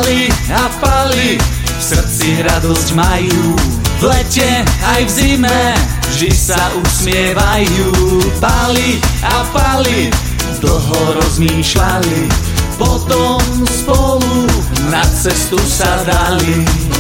Pali a pali, v srdci radosť majú. V lete aj v zime vždy sa usmievajú. Pali a pali, dlho rozmýšľali, potom spolu na cestu sa dali.